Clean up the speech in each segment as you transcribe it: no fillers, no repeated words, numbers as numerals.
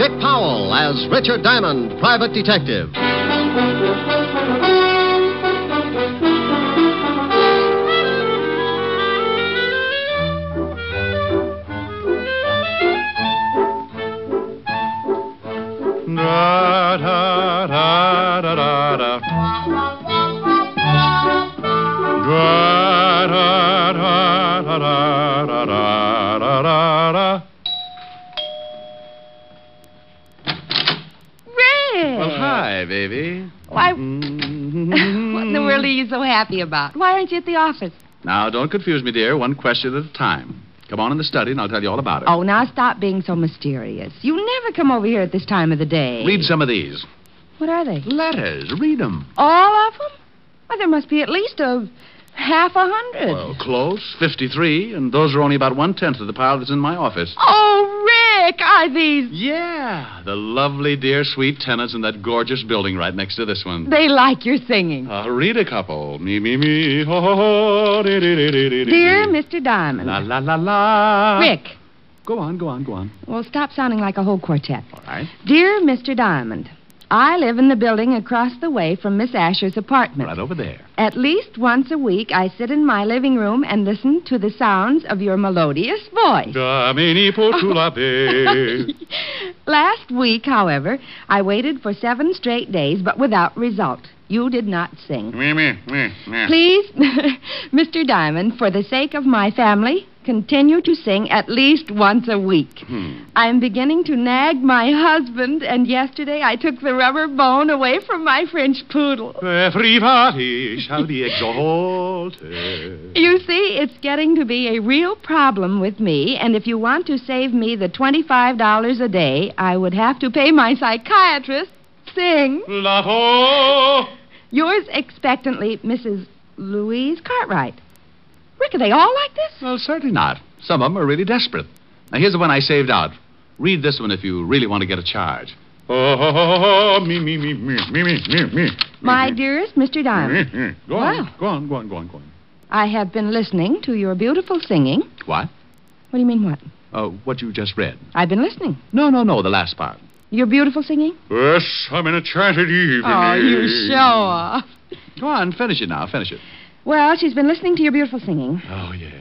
Dick Powell as Richard Diamond, private detective. Da da da da da da. Da da da da da da da da da. Rick! Well, hi, baby. Why, what in the world are you so happy about? Why aren't you at the office? Now, don't confuse me, dear. One question at a time. Come on in the study, and I'll tell you all about it. Oh, now stop being so mysterious. You never come over here at this time of the day. Read some of these. What are they? Letters. Read them. All of them? Well, there must be at least half 100. Well, close. 53, and those are only about 1/10 of the pile that's in my office. Oh, Rick, are these... Yeah, the lovely, dear, sweet tenants in that gorgeous building right next to this one. They like your singing. Read a couple. Me, me, me, ho, ho, ho, dee, dee, dee, dee, dee, Dear dee. Mr. Diamond. La, la, la, la. Rick. Go on, go on, go on. Well, stop sounding like a whole quartet. All right. Dear Mr. Diamond, I live in the building across the way from Miss Asher's apartment. Right over there. At least once a week, I sit in my living room and listen to the sounds of your melodious voice. Damini potulape. Last week, however, I waited for 7 straight days, but without result. You did not sing. Me, me, me, me. Please, Mr. Diamond, for the sake of my family, continue to sing at least once a week. I'm beginning to nag my husband, and yesterday I took the rubber bone away from my French poodle. Everybody shall be exalted. You see, it's getting to be a real problem with me, and if you want to save me the $25 a day, I would have to pay my psychiatrist. Sing. Lavo. Yours expectantly, Mrs. Louise Cartwright. Rick, are they all like this? Well, certainly not. Some of them are really desperate. Now, here's the one I saved out. Read this one if you really want to get a charge. Oh, me, me, me, me, me, me, me, me. My dearest Mr. Diamond. Go on, Wow. go on, go on, go on, go on. I have been listening to your beautiful singing. What? What do you mean, what? What you just read. I've been listening. No, the last part. Your beautiful singing? Yes, I'm in a enchanted evening. Oh, you show off. Go on, finish it now, finish it. Well, she's been listening to your beautiful singing. Oh, yes.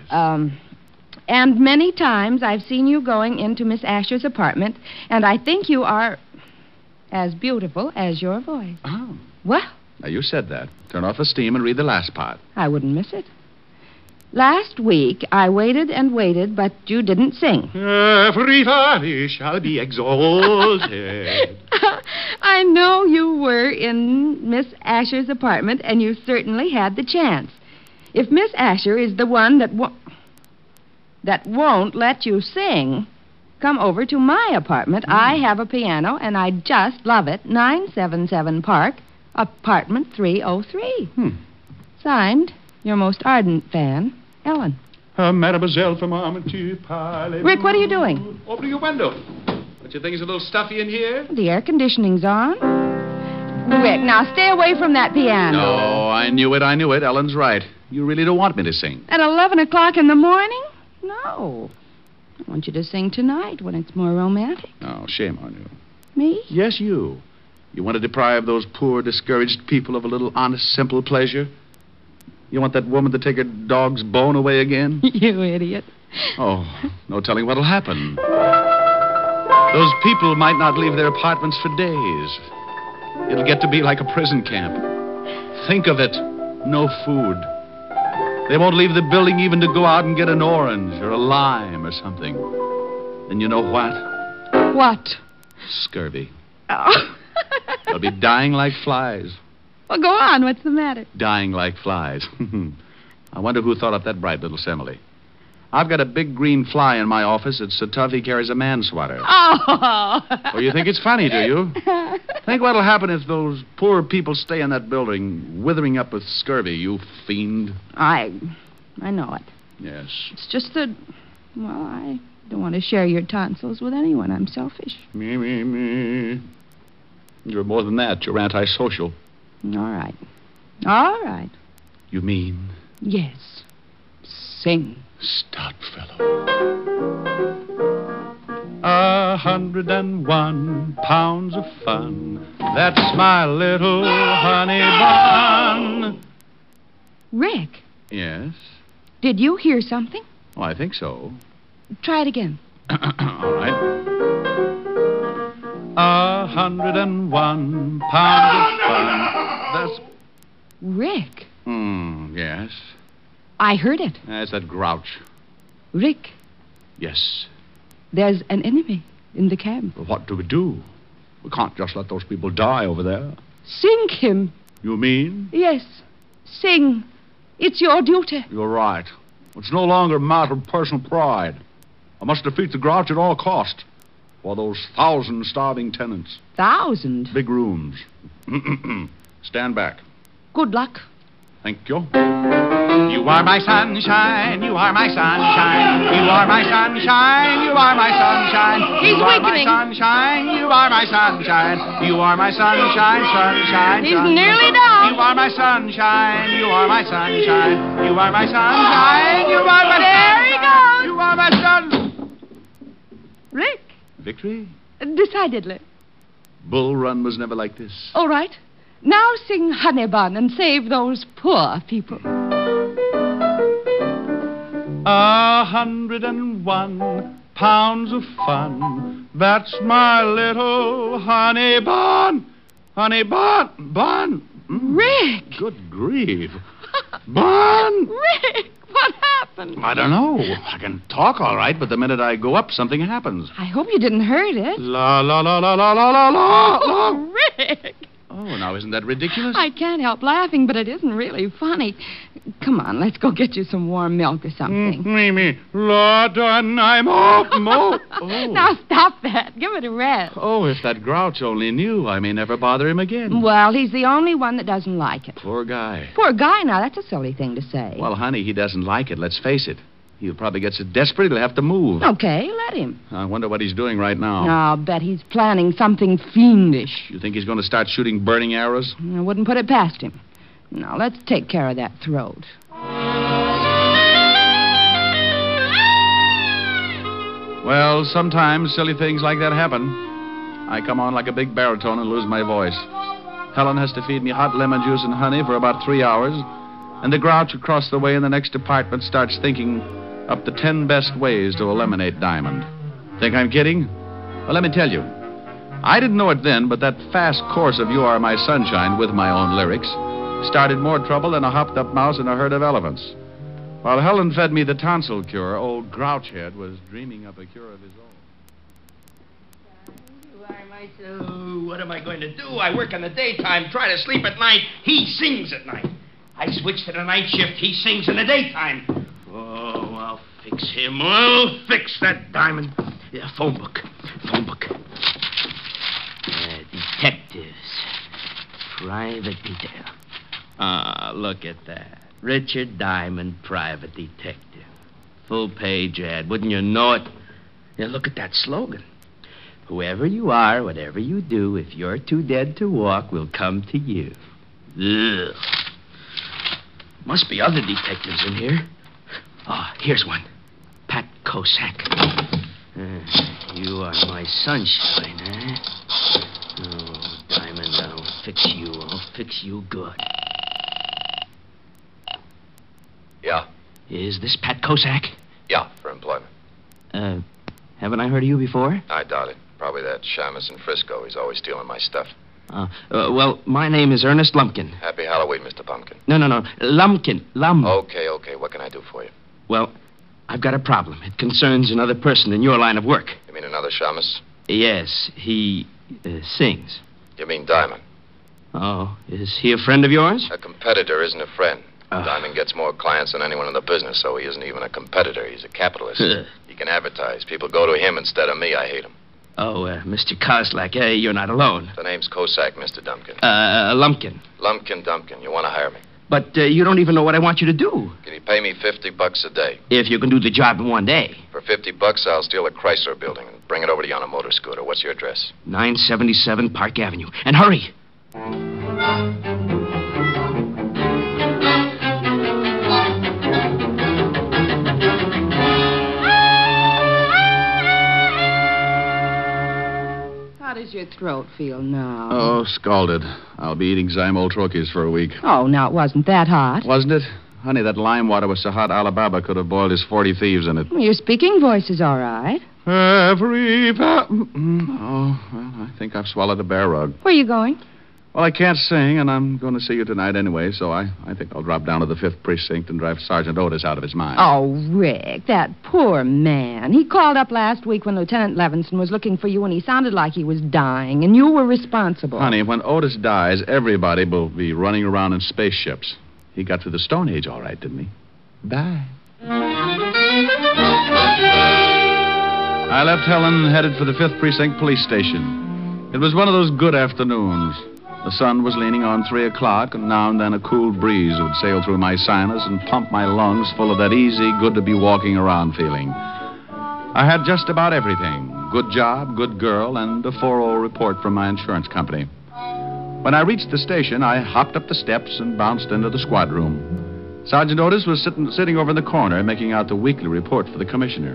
And many times I've seen you going into Miss Asher's apartment, and I think you are as beautiful as your voice. Oh. Well, Now, you said that. Turn off the steam and read the last part. I wouldn't miss it. Last week, I waited and waited, but you didn't sing. Everybody shall be exalted. I know you were in Miss Asher's apartment, and you certainly had the chance. If Miss Asher is the one that won't let you sing, come over to my apartment. I have a piano, and I just love it. 977 Park, apartment 303. Signed, your most ardent fan, Ellen. Mademoiselle from Armentier Parlez. Rick, what are you doing? Opening your window. Don't you think it's a little stuffy in here? The air conditioning's on. Rick, now stay away from that piano. No, I knew it. Ellen's right. You really don't want me to sing. At 11 o'clock in the morning? No. I want you to sing tonight when it's more romantic. Oh, shame on you. Me? Yes, you. You want to deprive those poor, discouraged people of a little honest, simple pleasure? You want that woman to take her dog's bone away again? You idiot. Oh, no telling what'll happen. Those people might not leave their apartments for days. It'll get to be like a prison camp. Think of it. No food. They won't leave the building even to go out and get an orange or a lime or something. And you know what? What? Scurvy. Oh. They'll be dying like flies. Well, go on. What's the matter? Dying like flies. I wonder who thought up that bright little simile. I've got a big green fly in my office that's so tough he carries a man-swatter. Oh. Oh, you think it's funny, do you? Think what'll happen if those poor people stay in that building, withering up with scurvy, you fiend. I know it. Yes. It's just that, well, I don't want to share your tonsils with anyone. I'm selfish. Me, me, me. You're more than that. You're antisocial. All right. All right. You mean? Yes. Sing. Stout fellow. 101 pounds of fun. That's my little honey bun. Rick, Yes? did you hear something? Oh, I think so. Try it again. All right. 101 pounds of fun. That's... Rick, Yes. I heard it. That's that grouch. Rick, Yes. there's an enemy in the camp. Well, what do we do? We can't just let those people die over there. Sing him. You mean? Yes, sing. It's your duty. You're right. It's no longer a matter of personal pride. I must defeat the grouch at all cost. For those 1,000 starving tenants. 1,000. Big rooms. Stand back. Good luck. Thank you. You are my sunshine, you are my sunshine, you are my sunshine, you are my sunshine. He's you are weakening. my sunshine, you are my sunshine, you are my sunshine, sunshine. He's sunshine. nearly down. You are my sunshine, you are my sunshine, you are my sunshine, you are my There he goes. You are my sun. Rick, Victory? decidedly. Bull Run was never like this. All right. Now sing Honey Bun and save those poor people. 101 pounds of fun. That's my little honey bun. Honey bun. Bun. Rick! Good grief. Bun. Rick, what happened? I don't know. I can talk all right, but the minute I go up, something happens. I hope you didn't hurt it. La la la la la la la la. Oh, Rick! Oh, now isn't that ridiculous? I can't help laughing, but it isn't really funny. Come on, let's go get you some warm milk or something. Mimi, Lord, I'm off. Oh. Now stop that. Give it a rest. Oh, if that grouch only knew, I may never bother him again. Well, he's the only one that doesn't like it. Poor guy. Poor guy, now, that's a silly thing to say. Well, honey, he doesn't like it. Let's face it. He'll probably get so desperate he'll have to move. Okay, let him. I wonder what he's doing right now. I'll bet he's planning something fiendish. You think he's going to start shooting burning arrows? I wouldn't put it past him. Now, let's take care of that throat. Well, sometimes silly things like that happen. I come on like a big baritone and lose my voice. Helen has to feed me hot lemon juice and honey for about 3 hours, and the grouch across the way in the next apartment starts thinking up the 10 best ways to eliminate Diamond. Think I'm kidding? Well, let me tell you. I didn't know it then, but that fast course of You Are My Sunshine with my own lyrics started more trouble than a hopped-up mouse in a herd of elephants. While Helen fed me the tonsil cure, old Grouchhead was dreaming up a cure of his own. What am I going to do? I work in the daytime, try to sleep at night. He sings at night. I switch to the night shift. He sings in the daytime. Oh, I'll fix him. I'll fix that Diamond. Yeah, phone book. Detectives. Private detail. Ah, look at that. Richard Diamond, private detective. Full page ad. Wouldn't you know it? Yeah, look at that slogan. Whoever you are, whatever you do, if you're too dead to walk, we'll come to you. Ugh. Must be other detectives in here. Oh, here's one. Pat Kosak. You are my sunshine, eh? Oh, Diamond, I'll fix you. I'll fix you good. Yeah. Is this Pat Kosak? Yeah, for employment. Haven't I heard of you before? I doubt it. Probably that Shamus in Frisco. He's always stealing my stuff. Well, my name is Ernest Lumpkin. Happy Halloween, Mr. Pumpkin. No. Lumpkin. Okay. What can I do for you? Well, I've got a problem. It concerns another person in your line of work. You mean another Shamus? Yes, he sings. You mean Diamond? Oh, is he a friend of yours? A competitor isn't a friend. Diamond gets more clients than anyone in the business, so he isn't even a competitor. He's a capitalist. He can advertise. People go to him instead of me. I hate him. Oh, Mr. Koslak, you're not alone. The name's Kosak, Mr. Dumpkin. Lumpkin. Lumpkin Dumpkin. You want to hire me? But you don't even know what I want you to do. Can you pay me $50 a day? If you can do the job in one day. For $50, I'll steal a Chrysler building and bring it over to you on a motor scooter. What's your address? 977 Park Avenue. And hurry. your throat feel now? Oh, scalded. I'll be eating Zymol-Troches for a week. Oh, now it wasn't that hot. Wasn't it? Honey, that lime water was so hot Alibaba could have boiled his 40 thieves in it. Your speaking voice is all right. Oh, well, I think I've swallowed a bear rug. Where are you going? Well, I can't sing, and I'm going to see you tonight anyway, so I think I'll drop down to the 5th Precinct and drive Sergeant Otis out of his mind. Oh, Rick, that poor man. He called up last week when Lieutenant Levinson was looking for you, and he sounded like he was dying, and you were responsible. Honey, when Otis dies, everybody will be running around in spaceships. He got through the Stone Age all right, didn't he? Bye. I left Helen, headed for the 5th Precinct Police Station. It was one of those good afternoons. The sun was leaning on 3 o'clock, and now and then a cool breeze would sail through my sinus and pump my lungs full of that easy, good-to-be-walking-around feeling. I had just about everything. Good job, good girl, and a 4-0 report from my insurance company. When I reached the station, I hopped up the steps and bounced into the squad room. Sergeant Otis was sitting over in the corner, making out the weekly report for the commissioner.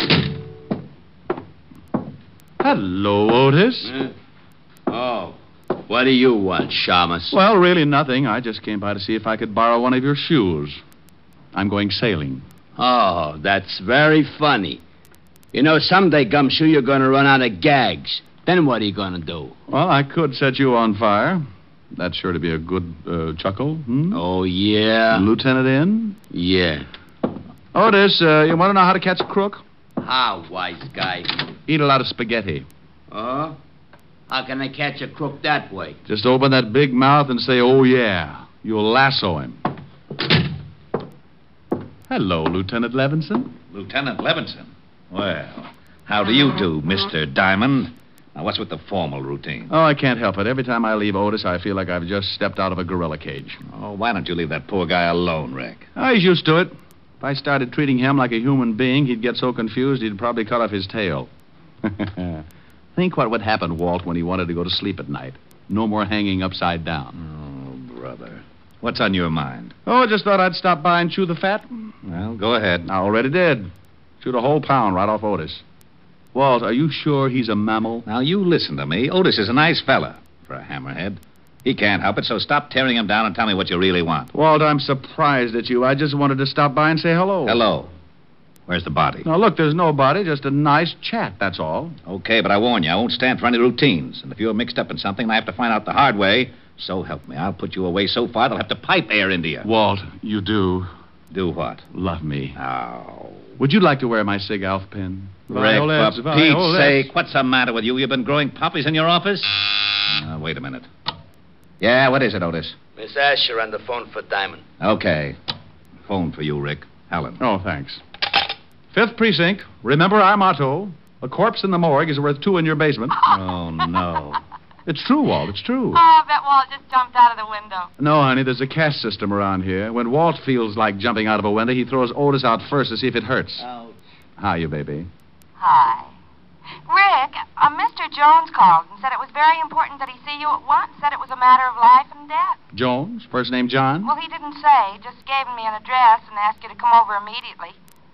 Hello, Otis. Oh, what do you want, Shamus? Well, really nothing. I just came by to see if I could borrow one of your shoes. I'm going sailing. Oh, that's very funny. You know, someday, Gumshoe, you're going to run out of gags. Then what are you going to do? Well, I could set you on fire. That's sure to be a good chuckle. Oh, yeah? Lieutenant in? Yeah. Otis, you want to know how to catch a crook? How, wise guy? Eat a lot of spaghetti. Oh? How can I catch a crook that way? Just open that big mouth and say, oh, yeah. You'll lasso him. Hello, Lieutenant Levinson. Lieutenant Levinson? Well, how do you do, Mr. Diamond? Now, what's with the formal routine? Oh, I can't help it. Every time I leave Otis, I feel like I've just stepped out of a gorilla cage. Oh, why don't you leave that poor guy alone, Rick? Oh, he's used to it. If I started treating him like a human being, he'd get so confused he'd probably cut off his tail. Think what would happen, Walt, when he wanted to go to sleep at night. No more hanging upside down. Oh, brother. What's on your mind? Oh, just thought I'd stop by and chew the fat. Well, go ahead. I already did. Chewed a whole pound right off Otis. Walt, are you sure he's a mammal? Now, you listen to me. Otis is a nice fella for a hammerhead. He can't help it, so stop tearing him down and tell me what you really want. Walt, I'm surprised at you. I just wanted to stop by and say hello. Hello. Where's the body? Now, look, there's no body, just a nice chat, that's all. Okay, but I warn you, I won't stand for any routines. And if you're mixed up in something and I have to find out the hard way, so help me, I'll put you away so far they'll have to pipe air into you. Walt, you do Do what? love me. Oh. Would you like to wear my Sig Alf pin? Rick, Violets, for violets. Pete's sake, what's the matter with you? You've been growing poppies in your office? Wait a minute. Yeah, what is it, Otis? Miss Asher on the phone for Diamond. Okay. Phone for you, Rick. Helen. Oh, thanks. 5th Precinct, remember our motto. A corpse in the morgue is worth 2 in your basement. Oh, no. It's true, Walt, it's true. Oh, I bet Walt just jumped out of the window. No, honey, there's a caste system around here. When Walt feels like jumping out of a window, he throws Otis out first to see if it hurts. Ouch. How you, baby? Hi. Rick, Mr. Jones called and said it was very important that he see you at once. Said it was a matter of life and death. Jones? First name John? Well, he didn't say. Just gave me an address and asked you to come over immediately.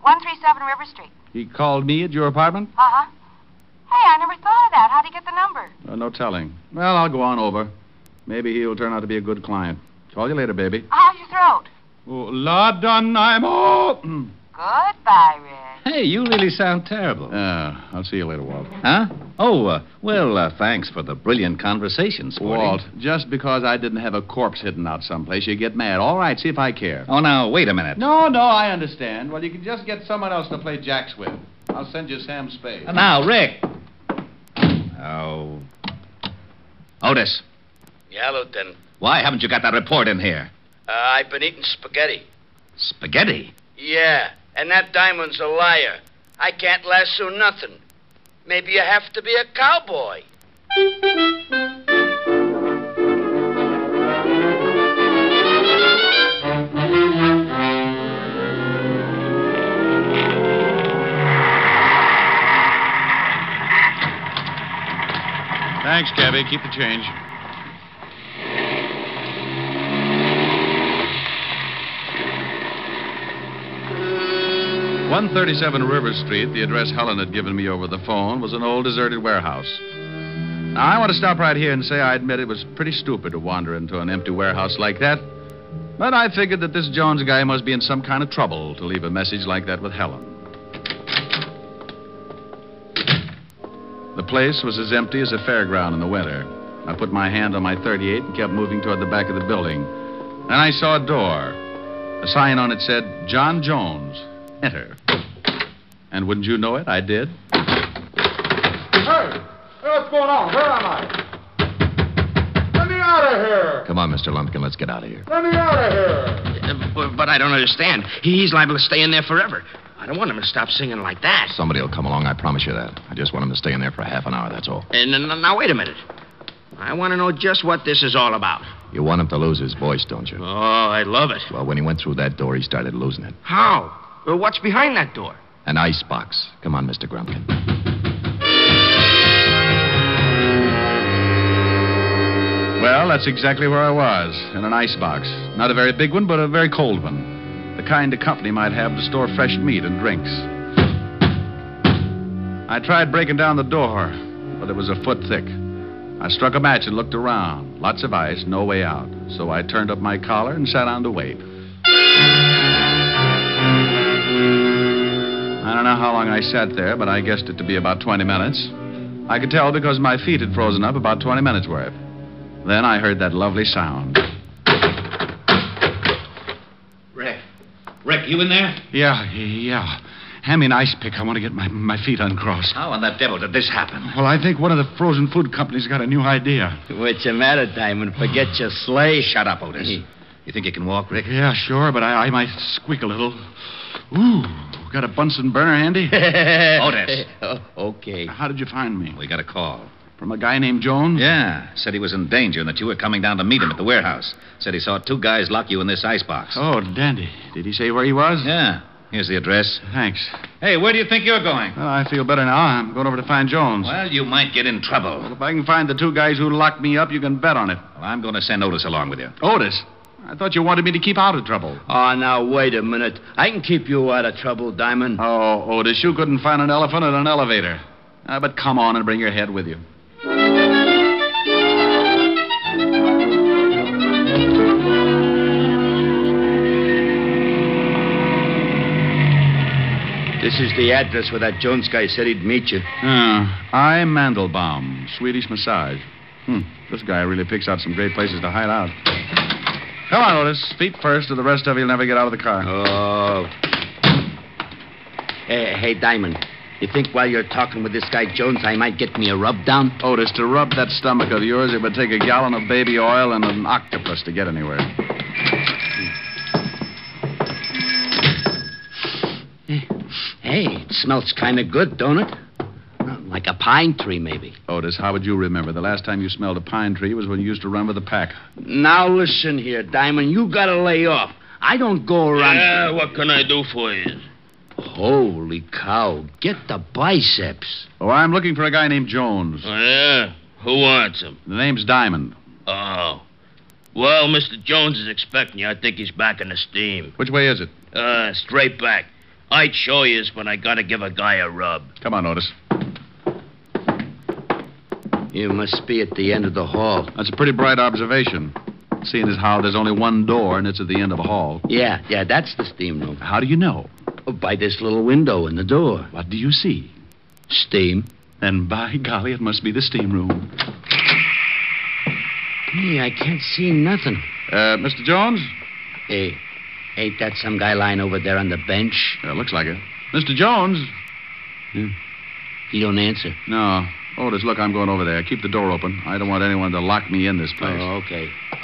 137 River Street. He called me at your apartment? Uh-huh. Hey, I never thought of that. How'd he get the number? No telling. Well, I'll go on over. Maybe he'll turn out to be a good client. Call you later, baby. How's your throat? Oh, la done, I'm all... Goodbye, Rick. Hey, you really sound terrible. I'll see you later, Walt. Huh? Oh, thanks for the brilliant conversation, Sporty. Walt, just because I didn't have a corpse hidden out someplace, you get mad. All right, see if I care. Oh, now, wait a minute. No, I understand. Well, you can just get someone else to play jacks with. I'll send you Sam Spade. Now, Rick. Oh. Otis, Yeah, Lieutenant. why haven't you got that report in here? I've been eating spaghetti. Spaghetti? Yeah, and that Diamond's a liar. I can't lasso nothing. Maybe you have to be a cowboy. Thanks, Cabby. Keep the change. "137 River Street," the address Helen had given me over the phone, was an old deserted warehouse. Now, I want to stop right here and say I admit it was pretty stupid to wander into an empty warehouse like that. But I figured that this Jones guy must be in some kind of trouble to leave a message like that with Helen. The place was as empty as a fairground in the winter. I put my hand on my .38 and kept moving toward the back of the building. Then I saw a door. A sign on it said, John Jones, enter. And wouldn't you know it, I did. Hey, what's going on? Where am I? Let me out of here! Come on, Mr. Lumpkin, let's get out of here. Let me out of here! But I don't understand. He's liable to stay in there forever. I don't want him to stop singing like that. Somebody will come along, I promise you that. I just want him to stay in there for a half an hour, that's all. And now, wait a minute. I want to know just what this is all about. You want him to lose his voice, don't you? Oh, I love it. Well, when he went through that door, he started losing it. How? What's behind that door? An ice box. Come on, Mr. Grumpkin. Well, that's exactly where I was, in an ice box. Not a very big one, but a very cold one. The kind a company might have to store fresh meat and drinks. I tried breaking down the door, but it was a foot thick. I struck a match and looked around. Lots of ice, no way out. So I turned up my collar and sat down to wait. I don't know how long I sat there, but I guessed it to be about 20 minutes. I could tell because my feet had frozen up about 20 minutes worth. Then I heard that lovely sound. Rick, you in there? Yeah. Hand me an ice pick. I want to get my feet uncrossed. How in the devil did this happen? Well, I think one of the frozen food companies got a new idea. What's the matter, Diamond? Forget your sleigh? Shut up, Otis. You think you can walk, Rick? Yeah, sure, but I might squeak a little. Ooh, got a Bunsen burner handy? Otis. Okay. How did you find me? We got a call. From a guy named Jones? Yeah. Said he was in danger and that you were coming down to meet him at the warehouse. Said he saw two guys lock you in this icebox. Oh, dandy. Did he say where he was? Yeah. Here's the address. Thanks. Hey, where do you think you're going? Well, I feel better now. I'm going over to find Jones. Well, you might get in trouble. Well, if I can find the two guys who locked me up, you can bet on it. Well, I'm going to send Otis along with you. Otis? I thought you wanted me to keep out of trouble. Oh, now, wait a minute. I can keep you out of trouble, Diamond. Oh, Otis, you couldn't find an elephant in an elevator. But come on and bring your head with you. This is the address where that Jones guy said he'd meet you. I'm Mandelbaum, Swedish massage. This guy really picks out some great places to hide out. Come on, Otis. Feet first, or the rest of you'll never get out of the car. Oh. Hey, Diamond. You think while you're talking with this guy Jones, I might get me a rub down? Otis, to rub that stomach of yours, it would take a gallon of baby oil and an octopus to get anywhere. Hey, it smells kind of good, don't it? Like a pine tree, maybe. Otis, how would you remember? The last time you smelled a pine tree was when you used to run with a pack. Now listen here, Diamond. You gotta lay off. I don't go around... Yeah, what can I do for you? Holy cow. Get the biceps. Oh, I'm looking for a guy named Jones. Oh, yeah? Who wants him? The name's Diamond. Oh. Well, Mr. Jones is expecting you. I think he's back in the steam. Which way is it? Straight back. I'd show you, but I gotta give a guy a rub. Come on, Otis. You must be at the end of the hall. That's a pretty bright observation, seeing as how there's only one door and it's at the end of a hall. Yeah, that's the steam room. How do you know? Oh, by this little window in the door. What do you see? Steam. Then, by golly, it must be the steam room. Hey, I can't see nothing. Mr. Jones? Hey, ain't that some guy lying over there on the bench? Looks like it. Mr. Jones? He don't answer. No. Otis, look, I'm going over there. Keep the door open. I don't want anyone to lock me in this place. Oh, okay.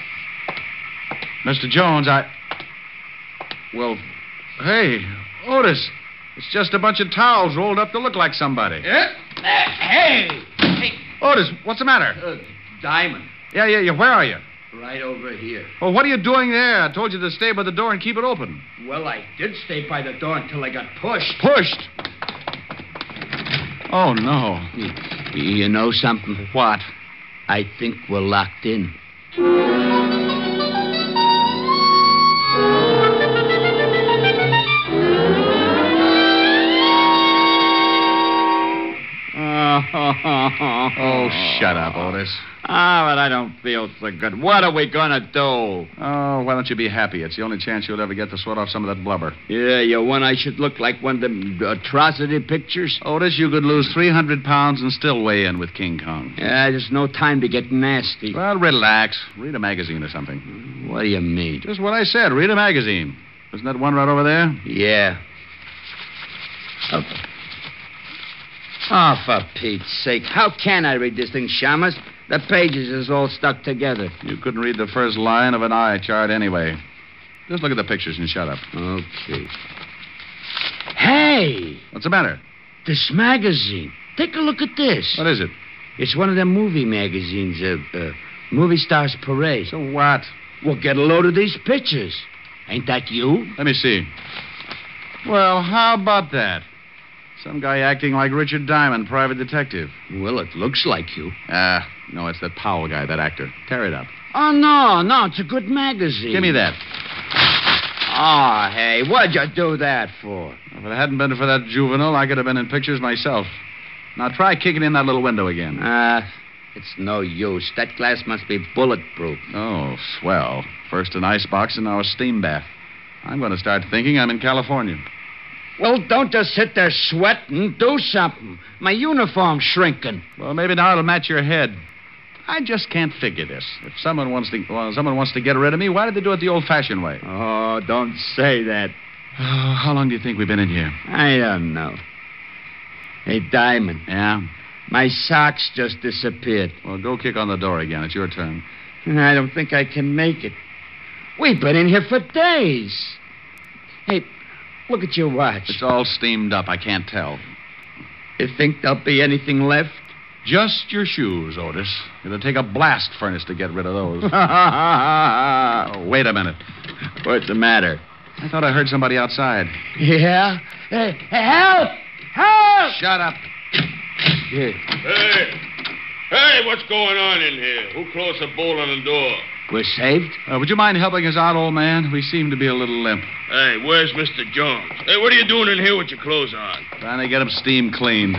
Mr. Jones, Well, hey, Otis, it's just a bunch of towels rolled up to look like somebody. Hey! Otis, what's the matter? Diamond. Yeah, where are you? Right over here. Well, what are you doing there? I told you to stay by the door and keep it open. Well, I did stay by the door until I got pushed. Pushed? Oh, no. You know something? What? I think we're locked in. Oh, shut up, Otis. Ah, but I don't feel so good. What are we going to do? Oh, why don't you be happy? It's the only chance you'll ever get to sweat off some of that blubber. Yeah, you want I should look like one of them atrocity pictures? Otis, you could lose 300 pounds and still weigh in with King Kong. Yeah, there's no time to get nasty. Well, relax. Read a magazine or something. What do you mean? Just what I said. Read a magazine. Isn't that one right over there? Yeah. Oh, for Pete's sake. How can I read this thing, Shamus? The pages is all stuck together. You couldn't read the first line of an eye chart anyway. Just look at the pictures and shut up. Okay. Hey! What's the matter? This magazine. Take a look at this. What is it? It's one of them movie magazines, Movie Stars Parade. So what? Well, get a load of these pictures. Ain't that you? Let me see. Well, how about that? Some guy acting like Richard Diamond, private detective. Well, it looks like you. No, it's that Powell guy, that actor. Tear it up. Oh, no, it's a good magazine. Give me that. Oh, hey, what'd you do that for? If it hadn't been for that juvenile, I could have been in pictures myself. Now try kicking in that little window again. It's no use. That glass must be bulletproof. Oh, swell. First an icebox and now a steam bath. I'm going to start thinking I'm in California. Well, don't just sit there sweating. Do something. My uniform's shrinking. Well, maybe now it'll match your head. I just can't figure this. If someone wants to get rid of me, why did they do it the old-fashioned way? Oh, don't say that. Oh, how long do you think we've been in here? I don't know. Hey, Diamond. Yeah? My socks just disappeared. Well, go kick on the door again. It's your turn. I don't think I can make it. We've been in here for days. Hey, look at your watch. It's all steamed up. I can't tell. You think there'll be anything left? Just your shoes, Otis. It'll take a blast furnace to get rid of those. Oh, wait a minute. What's the matter? I thought I heard somebody outside. Yeah? Hey, help! Help! Shut up. Yeah. Hey, what's going on in here? Who closed the bolt on the door? We're saved? Would you mind helping us out, old man? We seem to be a little limp. Hey, where's Mr. Jones? Hey, what are you doing in here with your clothes on? Trying to get him steam cleaned.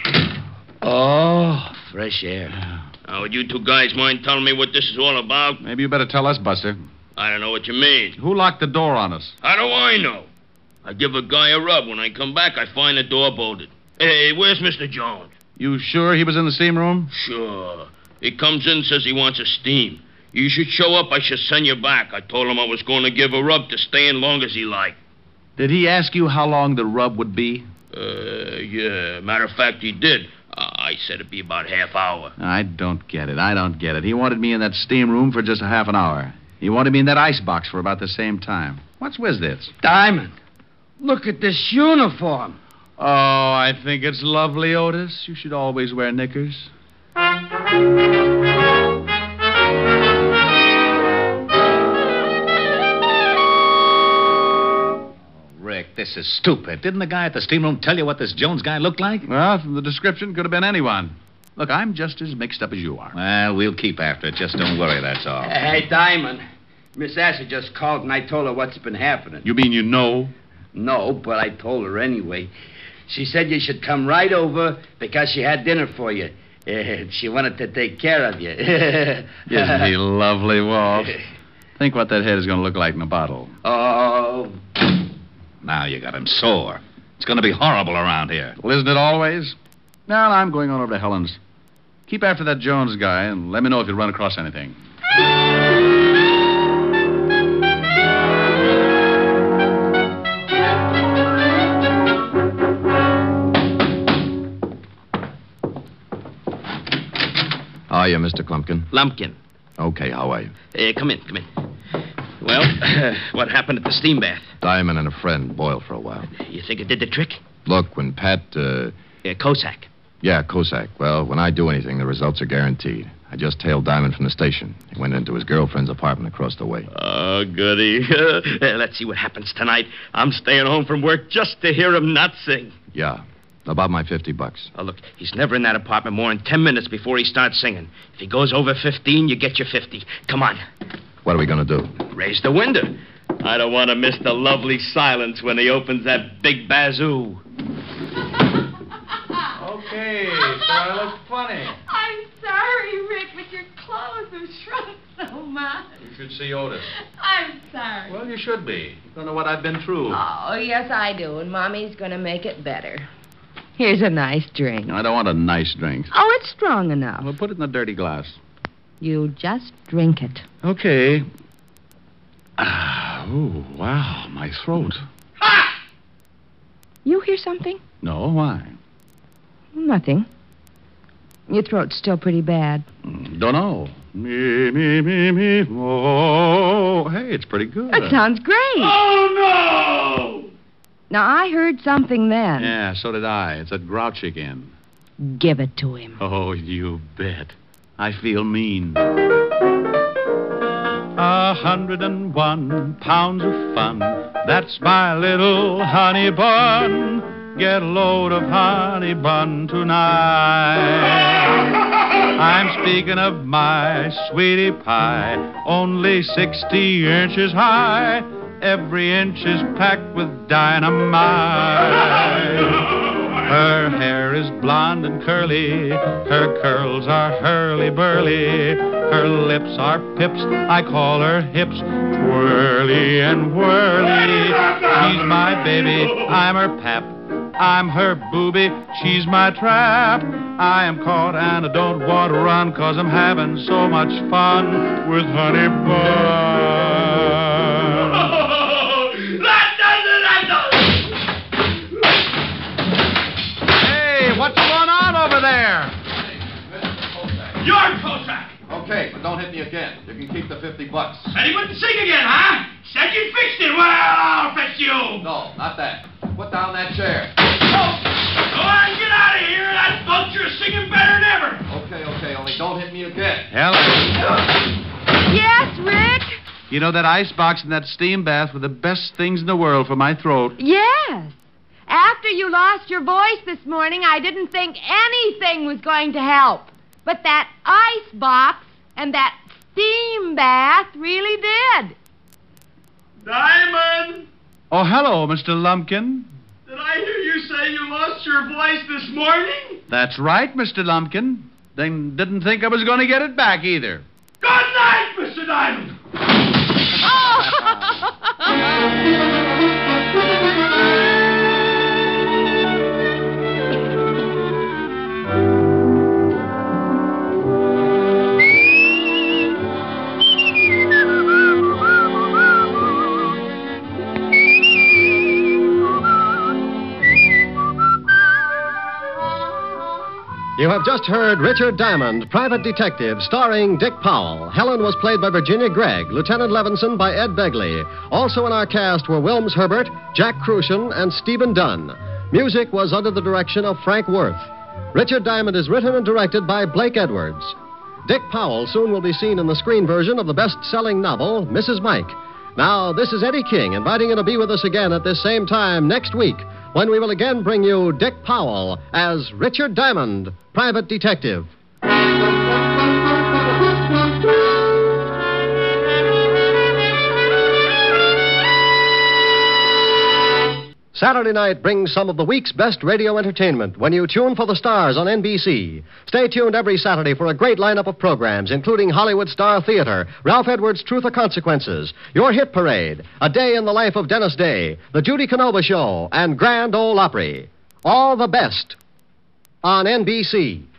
Oh, fresh air. Now, would you two guys mind telling me what this is all about? Maybe you better tell us, Buster. I don't know what you mean. Who locked the door on us? How do I know? I give a guy a rub. When I come back, I find the door bolted. Hey, where's Mr. Jones? You sure he was in the steam room? Sure. He comes in and says he wants a steam. You should show up. I should send you back. I told him I was going to give a rub to stay in long as he liked. Did he ask you how long the rub would be? Yeah. Matter of fact, he did. I said it'd be about half hour. I don't get it. He wanted me in that steam room for just a half an hour. He wanted me in that icebox for about the same time. What's with this? Diamond, look at this uniform. Oh, I think it's lovely, Otis. You should always wear knickers. Rick, this is stupid. Didn't the guy at the steam room tell you what this Jones guy looked like? Well, from the description, could have been anyone. Look, I'm just as mixed up as you are. Well, we'll keep after it. Just don't worry, that's all. Hey, Diamond, Miss Asher just called and I told her what's been happening. You mean you know? No, but I told her anyway. She said you should come right over because she had dinner for you. She wanted to take care of you. Isn't he lovely, Walt? Think what that head is going to look like in a bottle. Oh. Now you got him sore. It's going to be horrible around here. Well, isn't it always? Now, I'm going on over to Helen's. Keep after that Jones guy and let me know if you run across anything. How are you, Mr. Klumpkin? Lumpkin. Okay, how are you? Come in. Well, what happened at the steam bath? Diamond and a friend boiled for a while. You think it did the trick? Look, when Pat, Kosak. Yeah, Kosak. Well, when I do anything, the results are guaranteed. I just tailed Diamond from the station. He went into his girlfriend's apartment across the way. Oh, goody. Let's see what happens tonight. I'm staying home from work just to hear him not sing. Yeah. About my $50. Oh, look, he's never in that apartment more than 10 minutes before he starts singing. If he goes over 15, you get your 50. Come on. What are we going to do? Raise the window. I don't want to miss the lovely silence when he opens that big bazoo. Okay, so I look funny. I'm sorry, Rick, but your clothes have shrunk so much. You should see Otis. I'm sorry. Well, you should be. You don't know what I've been through. Oh, yes, I do, and Mommy's going to make it better. Here's a nice drink. I don't want a nice drink. Oh, it's strong enough. Well, put it in a dirty glass. You just drink it. Okay. Oh, wow, my throat. You hear something? No, why? Nothing. Your throat's still pretty bad. Don't know. Me, oh. Hey, it's pretty good. That sounds great. Oh, no! Now, I heard something then. Yeah, so did I. It's that grouch again. Give it to him. Oh, you bet. I feel mean. 101 pounds of fun. That's my little honey bun. Get a load of honey bun tonight. I'm speaking of my sweetie pie, only 60 inches high. Every inch is packed with dynamite. Her hair is blonde and curly. Her curls are hurly-burly. Her lips are pips. I call her hips twirly and whirly. She's my baby. I'm her pap. I'm her booby. She's my trap. I am caught and I don't want to run 'cause I'm having so much fun with Honey Bun. What's going on over there? You're Cossack. Okay, but don't hit me again. You can keep the $50. Said he wouldn't sing again, huh? Said you fixed it. Well, I'll fix you. No, not that. Put down that chair. Oh, go on, get out of here. That vulture's singing better than ever. Okay, only don't hit me again. Helen, Yes, Rick? you know that ice box and that steam bath were the best things in the world for my throat. Yes. After you lost your voice this morning, I didn't think anything was going to help. But that ice box and that steam bath really did. Diamond, Oh, hello, Mr. Lumpkin. did I hear you say you lost your voice this morning? That's right, Mr. Lumpkin. Then didn't think I was going to get it back either. Good night, Mr. Diamond. You have just heard Richard Diamond, Private Detective, starring Dick Powell. Helen was played by Virginia Gregg, Lieutenant Levinson by Ed Begley. Also in our cast were Wilms Herbert, Jack Crucian, and Stephen Dunn. Music was under the direction of Frank Worth. Richard Diamond is written and directed by Blake Edwards. Dick Powell soon will be seen in the screen version of the best-selling novel, Mrs. Mike. Now, this is Eddie King inviting you to be with us again at this same time next week, when we will again bring you Dick Powell as Richard Diamond, Private Detective. Saturday night brings some of the week's best radio entertainment when you tune for the stars on NBC. Stay tuned every Saturday for a great lineup of programs, including Hollywood Star Theater, Ralph Edwards' Truth or Consequences, Your Hit Parade, A Day in the Life of Dennis Day, The Judy Canova Show, and Grand Ole Opry. All the best on NBC.